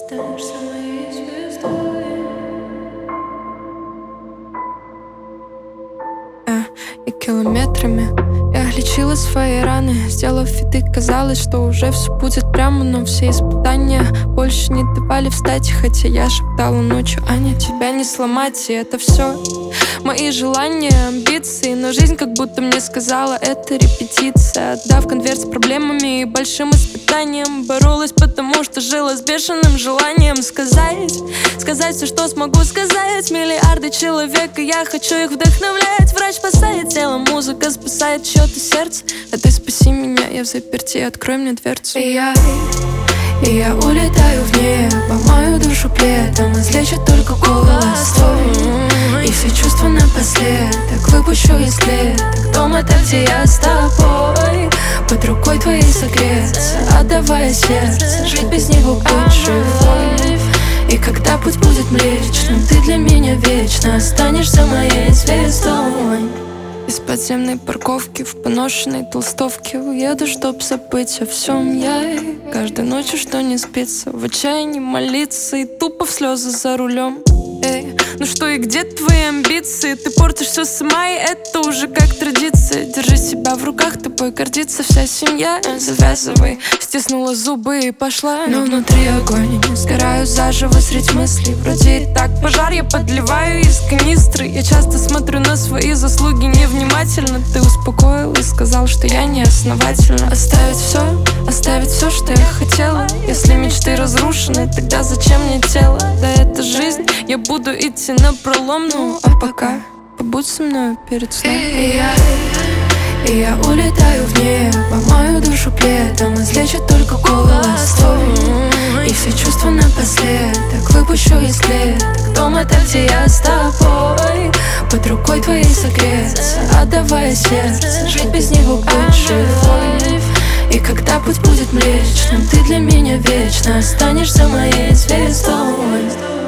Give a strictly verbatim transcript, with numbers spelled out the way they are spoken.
останешься моей звездой. Я, и километрами я лечила свои раны, сделав виды, казалось, что уже все будет прямо. Но все испытания больше не давали встать, хотя я шептала ночью: Аня, тебя не сломать. И это все мои желания, амбиции, но жизнь как будто мне сказала: это репетиция. Отдав конверт с проблемами и большим испытанием, боролась, потому что жила с бешеным желанием сказать, сказать все, что смогу сказать. Миллиарды человек, и я хочу их вдохновлять. Врач спасает тело, музыка спасает чьё-то сердце. А ты спаси меня, я в заперти, открой мне дверцу. И я, и я улетаю в небо, мою душу плетом излечит только голос твой. И все чувства напоследок выпущу из клеток. Дом — это где я с тобой, под рукой твоей согреться, отдавая сердце, жить без него быть живой. И когда путь будет млечным, ты для меня вечно останешься моей звездой. Из подземной парковки в поношенной толстовке уеду, чтоб забыть о всем я. И каждой ночью, что не спится, в отчаянии молиться и тупо в слезы за рулем. Эй, ну что и где твои амбиции? Ты портишь все сама, и это уже как традиция. Держи себя в руках, тобой гордится вся семья. Завязывай, стиснула зубы и пошла. Но внутри огонь, сгораю заживо средь мыслей. Вроде и так пожар, я подливаю из канистры. Я часто смотрю на свои заслуги невнимательно. Ты успокоил и сказал, что я не основательна. Оставить все, оставить все, что я хотела. Если мечты разрушены, тогда зачем мне тело? Да это жизнь, я буду идти напролом. Ну а пока побудь со мной перед сном. И я, и я улетаю в небо, мою душу плетом излечит только голос твой. И все чувства напоследок выпущу из клеток. Дом — это где я с тобой, под рукой твоей согреться, отдавая сердце, жить без него быть живой. И когда путь будет млечным, ты для меня вечно останешься моей звездой.